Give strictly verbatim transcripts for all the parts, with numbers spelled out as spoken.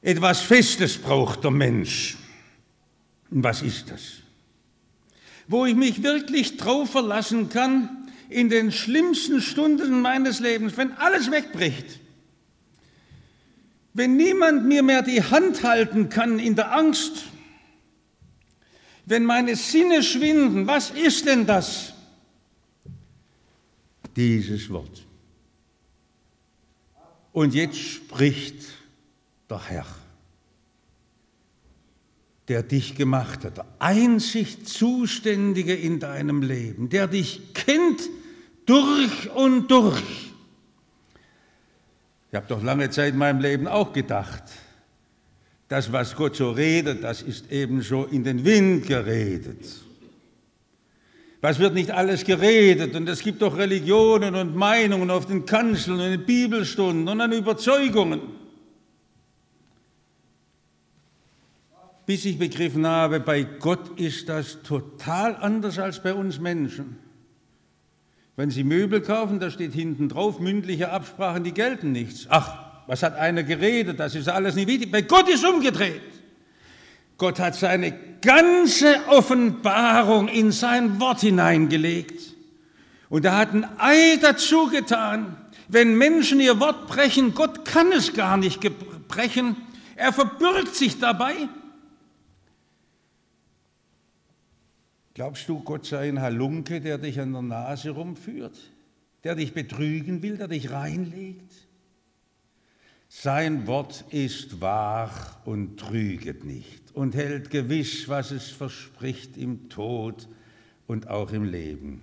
Etwas Festes braucht der Mensch. Und was ist das? Wo ich mich wirklich drauf verlassen kann, in den schlimmsten Stunden meines Lebens, wenn alles wegbricht, wenn niemand mir mehr die Hand halten kann in der Angst, wenn meine Sinne schwinden, was ist denn das? Dieses Wort. Und jetzt spricht der Herr, der dich gemacht hat, der einzig Zuständige in deinem Leben, der dich kennt durch und durch. Ich habe doch lange Zeit in meinem Leben auch gedacht, das, was Gott so redet, das ist ebenso in den Wind geredet. Was wird nicht alles geredet? Und es gibt doch Religionen und Meinungen auf den Kanzeln und in Bibelstunden und an Überzeugungen. Bis ich begriffen habe, bei Gott ist das total anders als bei uns Menschen. Wenn Sie Möbel kaufen, da steht hinten drauf, mündliche Absprachen, die gelten nichts. Ach, was hat einer geredet, das ist alles nicht wichtig. Bei Gott ist umgedreht. Gott hat seine ganze Offenbarung in sein Wort hineingelegt. Und er hat ein Ei dazu getan. Wenn Menschen ihr Wort brechen, Gott kann es gar nicht brechen, er verbirgt sich dabei. Glaubst du, Gott sei ein Halunke, der dich an der Nase rumführt, der dich betrügen will, der dich reinlegt? Sein Wort ist wahr und trüget nicht und hält gewiss, was es verspricht im Tod und auch im Leben.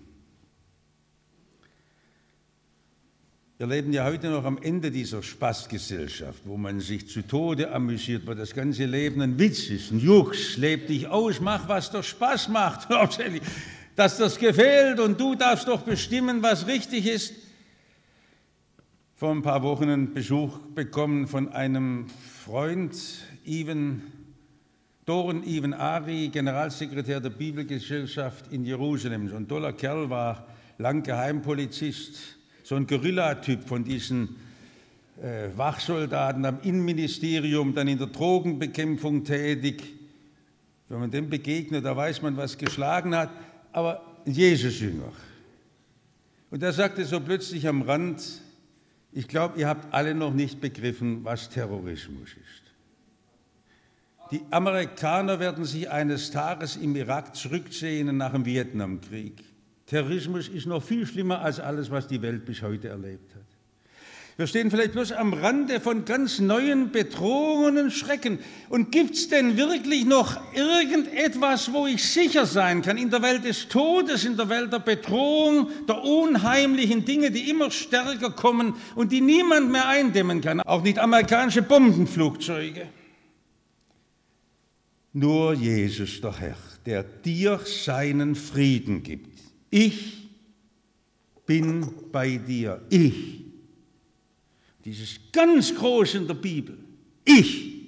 Wir leben ja heute noch am Ende dieser Spaßgesellschaft, wo man sich zu Tode amüsiert, wo das ganze Leben ein Witz ist, ein Jux, leb dich aus, mach, was dir Spaß macht, dass das gefällt und du darfst doch bestimmen, was richtig ist. Vor ein paar Wochen einen Besuch bekommen von einem Freund, Even, Doron Even Ari, Generalsekretär der Bibelgesellschaft in Jerusalem. So ein toller Kerl, war lang Geheimpolizist, so ein Guerilla-Typ von diesen äh, Wachsoldaten am Innenministerium, dann in der Drogenbekämpfung tätig. Wenn man dem begegnet, da weiß man, was geschlagen hat, aber Jesus-Jünger. Und er sagte so plötzlich am Rand, ich glaube, ihr habt alle noch nicht begriffen, was Terrorismus ist. Die Amerikaner werden sich eines Tages im Irak zurücksehnen nach dem Vietnamkrieg. Terrorismus ist noch viel schlimmer als alles, was die Welt bis heute erlebt hat. Wir stehen vielleicht bloß am Rande von ganz neuen Bedrohungen und Schrecken. Und gibt es denn wirklich noch irgendetwas, wo ich sicher sein kann? In der Welt des Todes, in der Welt der Bedrohung, der unheimlichen Dinge, die immer stärker kommen und die niemand mehr eindämmen kann. Auch nicht amerikanische Bombenflugzeuge. Nur Jesus, der Herr, der dir seinen Frieden gibt. Ich bin bei dir. Ich. Dieses ganz Große in der Bibel. Ich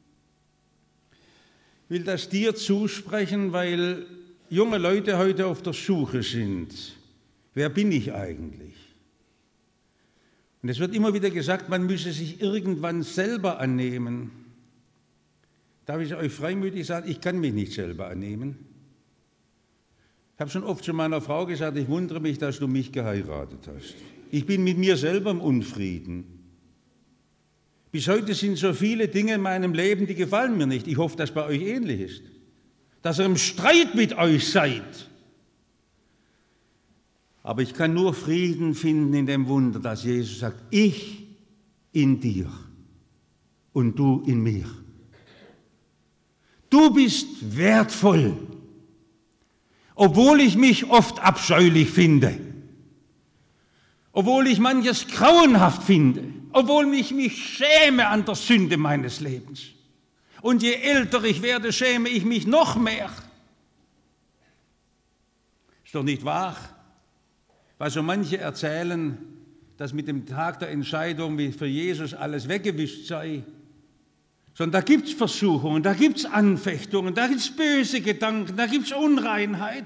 will das dir zusprechen, weil junge Leute heute auf der Suche sind. Wer bin ich eigentlich? Und es wird immer wieder gesagt, man müsse sich irgendwann selber annehmen. Darf ich euch freimütig sagen, ich kann mich nicht selber annehmen. Ich habe schon oft zu meiner Frau gesagt, ich wundere mich, dass du mich geheiratet hast. Ich bin mit mir selber im Unfrieden. Bis heute sind so viele Dinge in meinem Leben, die gefallen mir nicht. Ich hoffe, dass bei euch ähnlich ist. Dass ihr im Streit mit euch seid. Aber ich kann nur Frieden finden in dem Wunder, dass Jesus sagt, ich in dir und du in mir. Du bist wertvoll, obwohl ich mich oft abscheulich finde, obwohl ich manches grauenhaft finde, obwohl ich mich schäme an der Sünde meines Lebens. Und je älter ich werde, schäme ich mich noch mehr. Ist doch nicht wahr, was so manche erzählen, dass mit dem Tag der Entscheidung wie für Jesus alles weggewischt sei. Sondern da gibt es Versuchungen, da gibt es Anfechtungen, da gibt es böse Gedanken, da gibt es Unreinheit.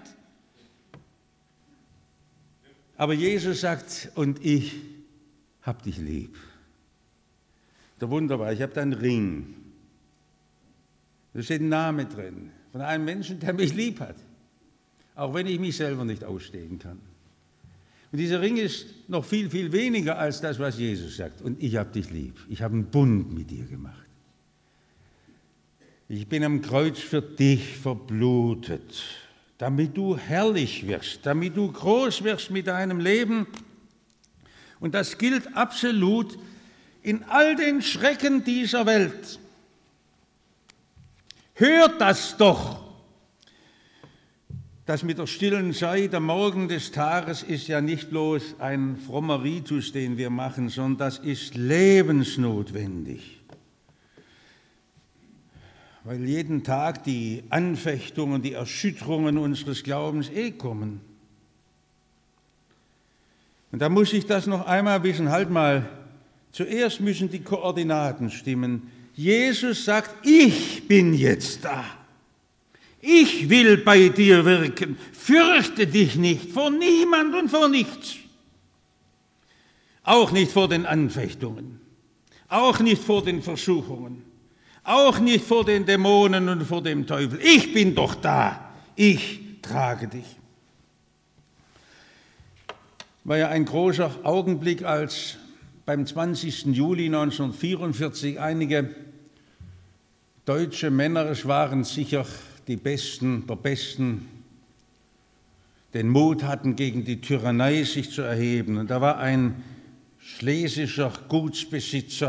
Aber Jesus sagt, und ich hab dich lieb. Der wunderbar, ich habe da einen Ring. Da steht ein Name drin von einem Menschen, der mich lieb hat, auch wenn ich mich selber nicht ausstehen kann. Und dieser Ring ist noch viel, viel weniger als das, was Jesus sagt. Und ich habe dich lieb. Ich habe einen Bund mit dir gemacht. Ich bin am Kreuz für dich verblutet, damit du herrlich wirst, damit du groß wirst mit deinem Leben. Und das gilt absolut in all den Schrecken dieser Welt. Hört das doch! Das mit der stillen Zeit am Morgen des Tages ist ja nicht bloß ein frommer Ritus, den wir machen, sondern das ist lebensnotwendig. Weil jeden Tag die Anfechtungen, die Erschütterungen unseres Glaubens eh kommen. Und da muss ich das noch einmal wissen, halt mal, zuerst müssen die Koordinaten stimmen. Jesus sagt, ich bin jetzt da. Ich will bei dir wirken. Fürchte dich nicht vor niemand und vor nichts. Auch nicht vor den Anfechtungen. Auch nicht vor den Versuchungen. Auch nicht vor den Dämonen und vor dem Teufel. Ich bin doch da. Ich trage dich. War ja ein großer Augenblick, als beim zwanzigsten Juli neunzehnhundertvierundvierzig einige deutsche Männer, es waren sicher die Besten der Besten, den Mut hatten, gegen die Tyrannei sich zu erheben. Und da war ein schlesischer Gutsbesitzer,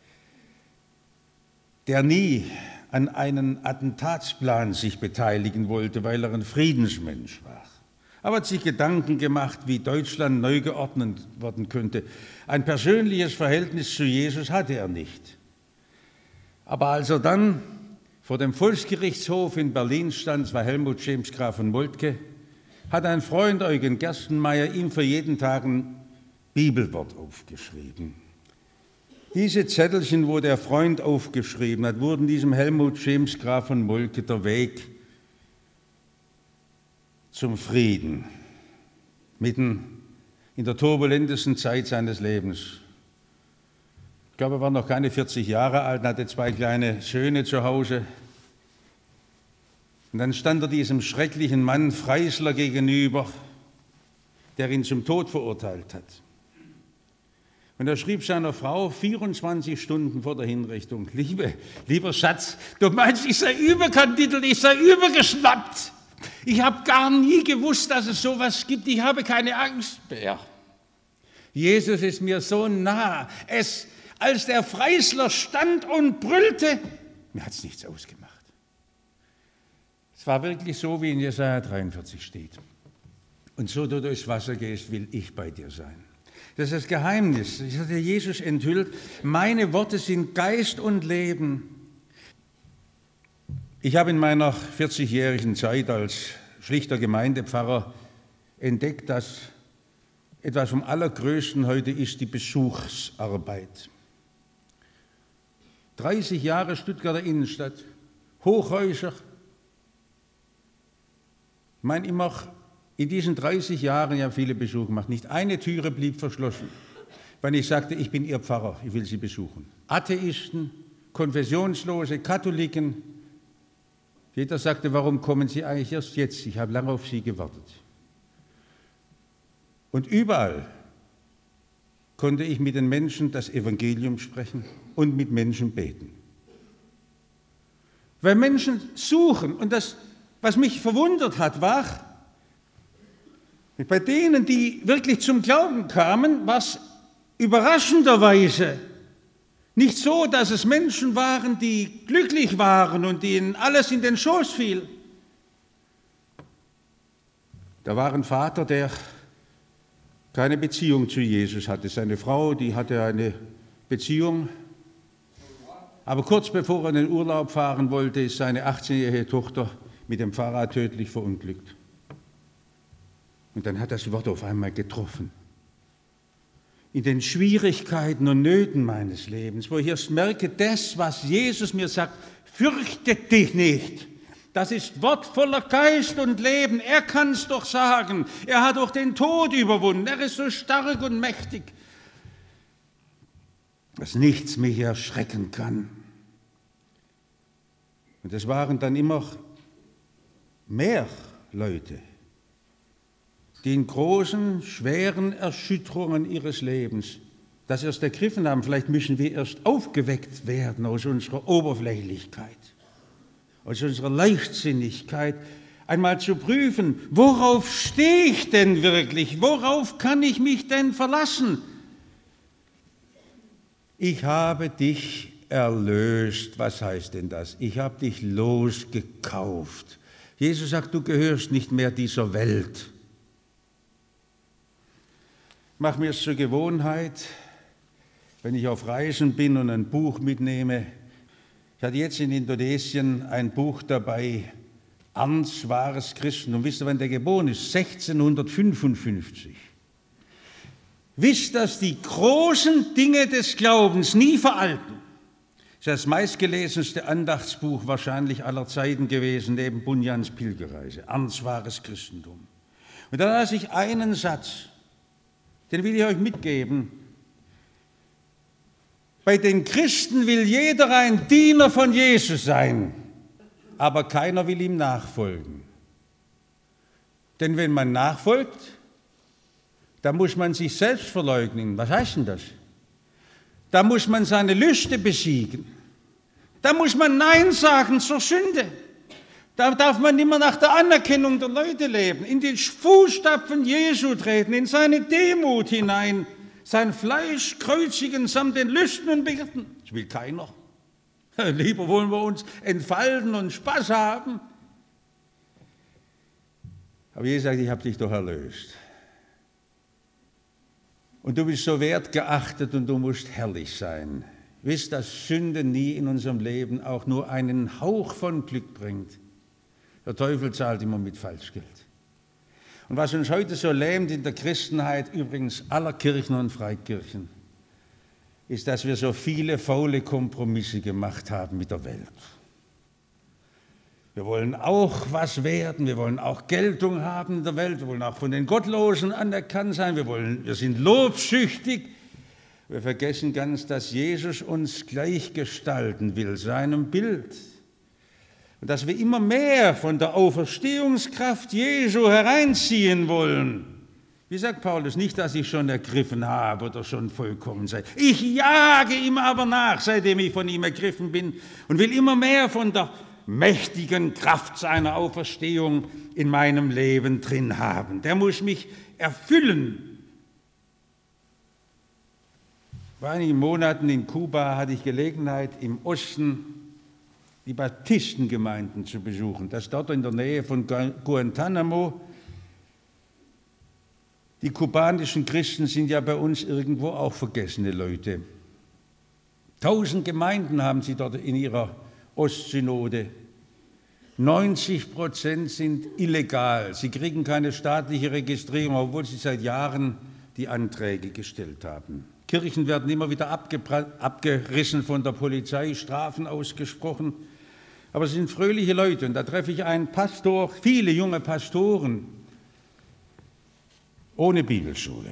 der nie an einem Attentatsplan sich beteiligen wollte, weil er ein Friedensmensch war. Aber hat sich Gedanken gemacht, wie Deutschland neu geordnet werden könnte. Ein persönliches Verhältnis zu Jesus hatte er nicht. Aber als er dann vor dem Volksgerichtshof in Berlin stand, war Helmut James Graf von Moltke, hat ein Freund Eugen Gerstenmaier ihm für jeden Tag ein Bibelwort aufgeschrieben. Diese Zettelchen, wo der Freund aufgeschrieben hat, wurden diesem Helmut James Graf von Moltke der Weg zum Frieden, mitten in der turbulentesten Zeit seines Lebens. Ich glaube, er war noch keine vierzig Jahre alt und hatte zwei kleine Söhne zu Hause. Und dann stand er diesem schrecklichen Mann Freisler gegenüber, der ihn zum Tod verurteilt hat. Und er schrieb seiner Frau vierundzwanzig Stunden vor der Hinrichtung: Liebe, lieber Schatz, du meinst, ich sei überkandidelt, ich sei übergeschnappt. Ich habe gar nie gewusst, dass es sowas gibt. Ich habe keine Angst mehr. Jesus ist mir so nah. Es, als der Freisler stand und brüllte, mir hat es nichts ausgemacht. Es war wirklich so, wie in Jesaja dreiundvierzig steht. Und so du durchs Wasser gehst, will ich bei dir sein. Das ist das Geheimnis. Das hat Jesus enthüllt. Meine Worte sind Geist und Leben. Ich habe in meiner vierzigjährigen Zeit als schlichter Gemeindepfarrer entdeckt, dass etwas vom Allergrößten heute ist die Besuchsarbeit. dreißig Jahre Stuttgarter Innenstadt, Hochhäuser. Ich meine, immer in diesen dreißig Jahren, ja viele Besuche gemacht, nicht eine Türe blieb verschlossen, wenn ich sagte, ich bin Ihr Pfarrer, ich will Sie besuchen. Atheisten, Konfessionslose, Katholiken. Jeder sagte, warum kommen Sie eigentlich erst jetzt? Ich habe lange auf Sie gewartet. Und überall konnte ich mit den Menschen das Evangelium sprechen und mit Menschen beten. Weil Menschen suchen, und das, was mich verwundert hat, war, bei denen, die wirklich zum Glauben kamen, war es überraschenderweise nicht so, dass es Menschen waren, die glücklich waren und denen alles in den Schoß fiel. Da war ein Vater, der keine Beziehung zu Jesus hatte. Seine Frau, die hatte eine Beziehung. Aber kurz bevor er in den Urlaub fahren wollte, ist seine achtzehnjährige Tochter mit dem Fahrrad tödlich verunglückt. Und dann hat das Wort auf einmal getroffen. In den Schwierigkeiten und Nöten meines Lebens, wo ich erst merke, das, was Jesus mir sagt, fürchte dich nicht. Das ist Wort voller Geist und Leben. Er kann es doch sagen. Er hat doch den Tod überwunden. Er ist so stark und mächtig, dass nichts mich erschrecken kann. Und es waren dann immer mehr Leute, die in großen, schweren Erschütterungen ihres Lebens das erst ergriffen haben. Vielleicht müssen wir erst aufgeweckt werden aus unserer Oberflächlichkeit, aus unserer Leichtsinnigkeit, einmal zu prüfen, worauf stehe ich denn wirklich? Worauf kann ich mich denn verlassen? Ich habe dich erlöst. Was heißt denn das? Ich habe dich losgekauft. Jesus sagt, du gehörst nicht mehr dieser Welt. Mach mir es zur Gewohnheit, wenn ich auf Reisen bin und ein Buch mitnehme. Ich hatte jetzt in Indonesien ein Buch dabei, Ernst wahres Christentum. Wisst ihr, wann der geboren ist? sechzehnhundertfünfundfünfzig. Wisst, dass die großen Dinge des Glaubens nie veralten. Das ist das meistgelesenste Andachtsbuch wahrscheinlich aller Zeiten gewesen, neben Bunjans Pilgerreise. Ernst wahres Christentum. Und da las ich einen Satz, den will ich euch mitgeben. Bei den Christen will jeder ein Diener von Jesus sein, aber keiner will ihm nachfolgen. Denn wenn man nachfolgt, da muss man sich selbst verleugnen. Was heißt denn das? Da muss man seine Lüste besiegen. Da muss man Nein sagen zur Sünde. Da darf man immer nach der Anerkennung der Leute leben, in die Fußstapfen Jesu treten, in seine Demut hinein, sein Fleisch kreuzigen samt den Lüsten und Begierden. Das will keiner. Lieber wollen wir uns entfalten und Spaß haben. Aber Jesus sagt, ich habe dich doch erlöst. Und du bist so wertgeachtet und du musst herrlich sein. Wisst, dass Sünde nie in unserem Leben auch nur einen Hauch von Glück bringt. Der Teufel zahlt immer mit Falschgeld. Und was uns heute so lähmt in der Christenheit, übrigens aller Kirchen und Freikirchen, ist, dass wir so viele faule Kompromisse gemacht haben mit der Welt. Wir wollen auch was werden, wir wollen auch Geltung haben in der Welt, wir wollen auch von den Gottlosen anerkannt sein, wir, wollen, wir sind lobsüchtig. Wir vergessen ganz, dass Jesus uns gleichgestalten will, seinem Bild. Und dass wir immer mehr von der Auferstehungskraft Jesu hereinziehen wollen. Wie sagt Paulus? Nicht, dass ich schon ergriffen habe oder schon vollkommen sei. Ich jage ihm aber nach, seitdem ich von ihm ergriffen bin und will immer mehr von der mächtigen Kraft seiner Auferstehung in meinem Leben drin haben. Der muss mich erfüllen. Vor einigen Monaten in Kuba hatte ich Gelegenheit, im Osten die Baptistengemeinden zu besuchen. Das ist dort in der Nähe von Guantanamo. Die kubanischen Christen sind ja bei uns irgendwo auch vergessene Leute. Tausend Gemeinden haben sie dort in ihrer Ostsynode. neunzig Prozent sind illegal. Sie kriegen keine staatliche Registrierung, obwohl sie seit Jahren die Anträge gestellt haben. Kirchen werden immer wieder abgerissen von der Polizei, Strafen ausgesprochen. Aber es sind fröhliche Leute. Und da treffe ich einen Pastor, viele junge Pastoren, ohne Bibelschule.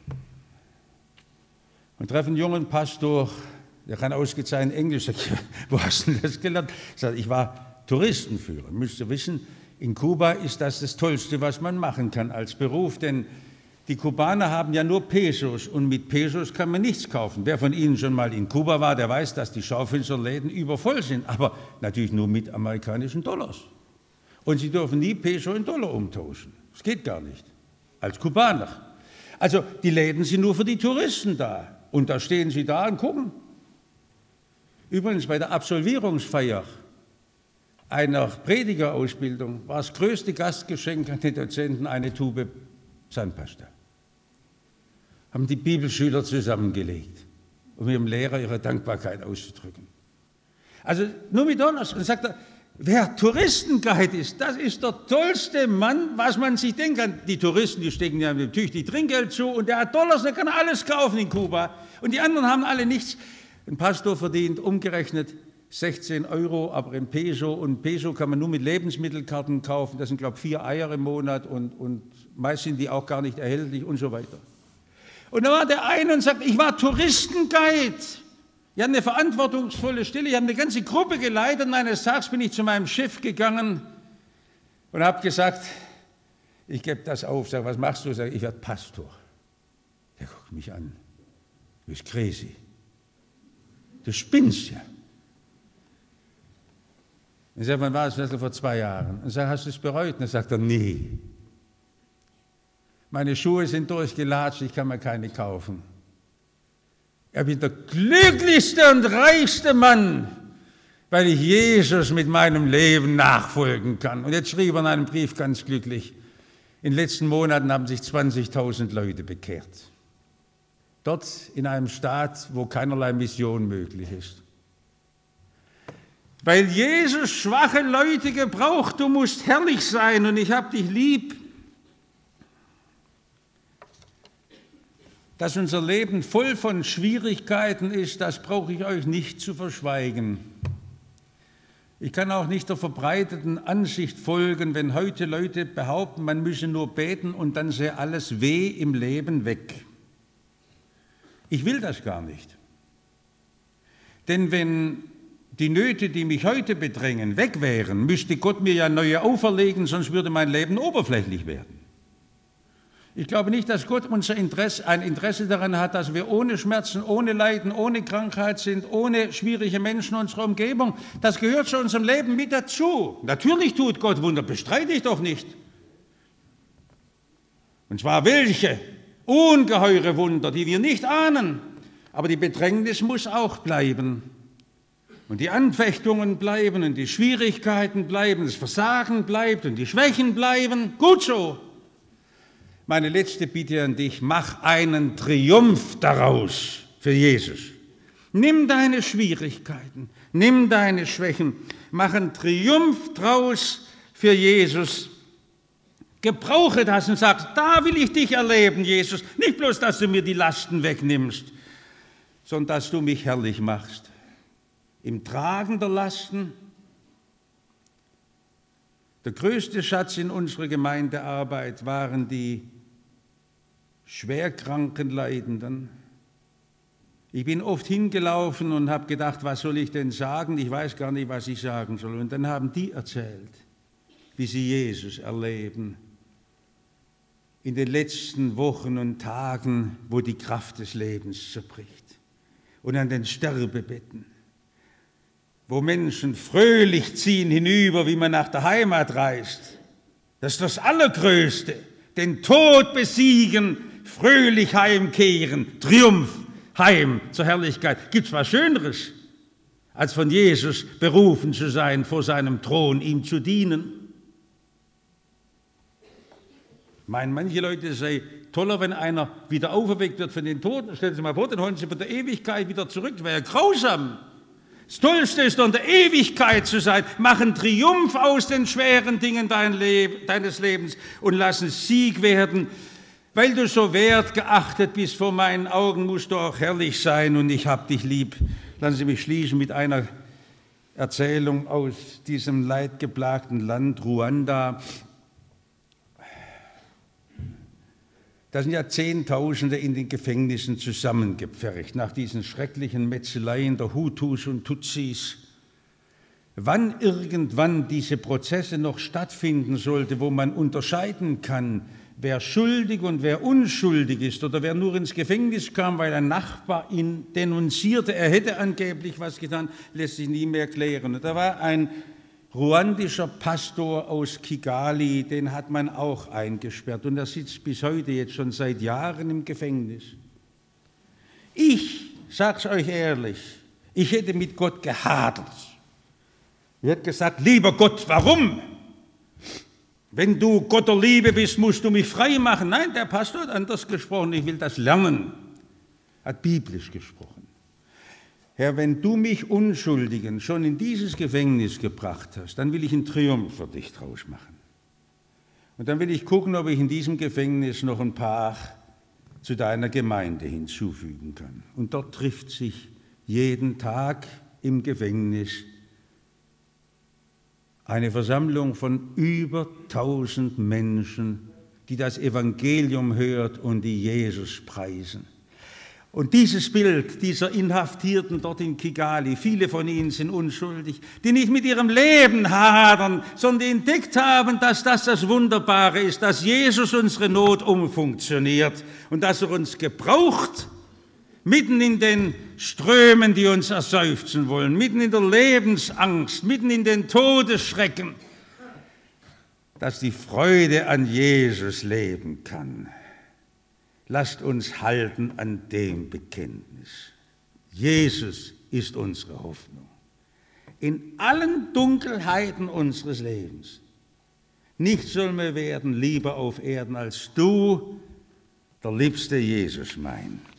Und treffe einen jungen Pastor, der kann ausgezeichnet Englisch. Ich sage, wo hast du denn das gelernt? Ich sage, ich war Touristenführer. Müsst ihr wissen, in Kuba ist das das Tollste, was man machen kann als Beruf, denn die Kubaner haben ja nur Pesos und mit Pesos kann man nichts kaufen. Wer von Ihnen schon mal in Kuba war, der weiß, dass die Schaufensterläden übervoll sind, aber natürlich nur mit amerikanischen Dollars. Und Sie dürfen nie Peso in Dollar umtauschen. Das geht gar nicht, als Kubaner. Also die Läden sind nur für die Touristen da und da stehen Sie da und gucken. Übrigens bei der Absolvierungsfeier einer Predigerausbildung war das größte Gastgeschenk an die Dozenten eine Tube Zahnpasta. Haben die Bibelschüler zusammengelegt, um ihrem Lehrer ihre Dankbarkeit auszudrücken. Also nur mit Dollars. Und sagt er, wer Touristenguide ist, das ist der tollste Mann, was man sich denken kann. Die Touristen, die stecken ja natürlich die Trinkgeld zu und der hat Dollars, der kann alles kaufen in Kuba. Und die anderen haben alle nichts. Ein Pastor verdient umgerechnet sechzehn Euro, aber in Peso. Und Peso kann man nur mit Lebensmittelkarten kaufen. Das sind, glaube ich, vier Eier im Monat und, und meist sind die auch gar nicht erhältlich und so weiter. Und da war der eine und sagt, ich war Touristenguide. Ich hatte eine verantwortungsvolle Stelle, ich habe eine ganze Gruppe geleitet und eines Tages bin ich zu meinem Chef gegangen und habe gesagt, ich gebe das auf. Sag, was machst du? Sag, ich werde Pastor. Der guckt mich an. Du bist crazy. Du spinnst ja. Ich sage, wann war es? Das vor zwei Jahren. Und ich sage, hast du es bereut? Und dann sagt er, nee. Meine Schuhe sind durchgelatscht, ich kann mir keine kaufen. Ich bin der glücklichste und reichste Mann, weil ich Jesus mit meinem Leben nachfolgen kann. Und jetzt schrieb er in einem Brief ganz glücklich, in den letzten Monaten haben sich zwanzigtausend Leute bekehrt. Dort in einem Staat, wo keinerlei Mission möglich ist. Weil Jesus schwache Leute gebraucht, du musst herrlich sein und ich hab dich lieb. Dass unser Leben voll von Schwierigkeiten ist, das brauche ich euch nicht zu verschweigen. Ich kann auch nicht der verbreiteten Ansicht folgen, wenn heute Leute behaupten, man müsse nur beten und dann sei alles weh im Leben weg. Ich will das gar nicht. Denn wenn die Nöte, die mich heute bedrängen, weg wären, müsste Gott mir ja neue auferlegen, sonst würde mein Leben oberflächlich werden. Ich glaube nicht, dass Gott unser Interesse, ein Interesse daran hat, dass wir ohne Schmerzen, ohne Leiden, ohne Krankheit sind, ohne schwierige Menschen in unserer Umgebung. Das gehört zu unserem Leben mit dazu. Natürlich tut Gott Wunder, bestreite ich doch nicht. Und zwar welche? Ungeheure Wunder, die wir nicht ahnen. Aber die Bedrängnis muss auch bleiben. Und die Anfechtungen bleiben und die Schwierigkeiten bleiben, das Versagen bleibt und die Schwächen bleiben. Gut so. Meine letzte Bitte an dich, mach einen Triumph daraus für Jesus. Nimm deine Schwierigkeiten, nimm deine Schwächen, mach einen Triumph daraus für Jesus. Gebrauche das und sag, da will ich dich erleben, Jesus. Nicht bloß, dass du mir die Lasten wegnimmst, sondern dass du mich herrlich machst. Im Tragen der Lasten. Der größte Schatz in unserer Gemeindearbeit waren die schwerkranken Leidenden. Ich bin oft hingelaufen und habe gedacht, was soll ich denn sagen? Ich weiß gar nicht, was ich sagen soll. Und dann haben die erzählt, wie sie Jesus erleben. In den letzten Wochen und Tagen, wo die Kraft des Lebens zerbricht. Und an den Sterbebetten, wo Menschen fröhlich ziehen hinüber, wie man nach der Heimat reist. Das ist das Allergrößte. Den Tod besiegen, fröhlich heimkehren, Triumph, heim zur Herrlichkeit. Gibt's was Schöneres, als von Jesus berufen zu sein, vor seinem Thron ihm zu dienen? Meinen manche Leute, es sei toller, wenn einer wieder auferweckt wird von den Toten. Stellen Sie mal vor, dann holen Sie von der Ewigkeit wieder zurück. Das wäre ja grausam. Das Tollste ist doch in der Ewigkeit zu sein. Mach einen Triumph aus den schweren Dingen deines Lebens und lass es Sieg werden. Weil du so wertgeachtet bist vor meinen Augen, musst du auch herrlich sein und ich hab dich lieb. Lassen Sie mich schließen mit einer Erzählung aus diesem leidgeplagten Land Ruanda. Da sind ja Zehntausende in den Gefängnissen zusammengepfercht nach diesen schrecklichen Metzeleien der Hutus und Tutsis. Wann irgendwann diese Prozesse noch stattfinden sollte, wo man unterscheiden kann, wer schuldig und wer unschuldig ist oder wer nur ins Gefängnis kam, weil ein Nachbar ihn denunzierte, er hätte angeblich was getan, lässt sich nie mehr klären. Und da war ein ruandischer Pastor aus Kigali, den hat man auch eingesperrt und er sitzt bis heute jetzt schon seit Jahren im Gefängnis. Ich sag's euch ehrlich, ich hätte mit Gott gehadert. Ich hätte gesagt, lieber Gott, warum? Wenn du Gott der Liebe bist, musst du mich frei machen. Nein, der Pastor hat anders gesprochen, ich will das lernen. Hat biblisch gesprochen. Herr, wenn du mich Unschuldigen schon in dieses Gefängnis gebracht hast, dann will ich einen Triumph für dich draus machen. Und dann will ich gucken, ob ich in diesem Gefängnis noch ein paar zu deiner Gemeinde hinzufügen kann. Und dort trifft sich jeden Tag im Gefängnis eine Versammlung von über tausend Menschen, die das Evangelium hört und die Jesus preisen. Und dieses Bild dieser Inhaftierten dort in Kigali, viele von ihnen sind unschuldig, die nicht mit ihrem Leben hadern, sondern die entdeckt haben, dass das das Wunderbare ist, dass Jesus unsere Not umfunktioniert und dass er uns gebraucht, mitten in den Strömen, die uns erseufzen wollen, mitten in der Lebensangst, mitten in den Todesschrecken, dass die Freude an Jesus leben kann. Lasst uns halten an dem Bekenntnis. Jesus ist unsere Hoffnung. In allen Dunkelheiten unseres Lebens. Nichts soll mir werden lieber auf Erden als du, der liebste Jesus mein.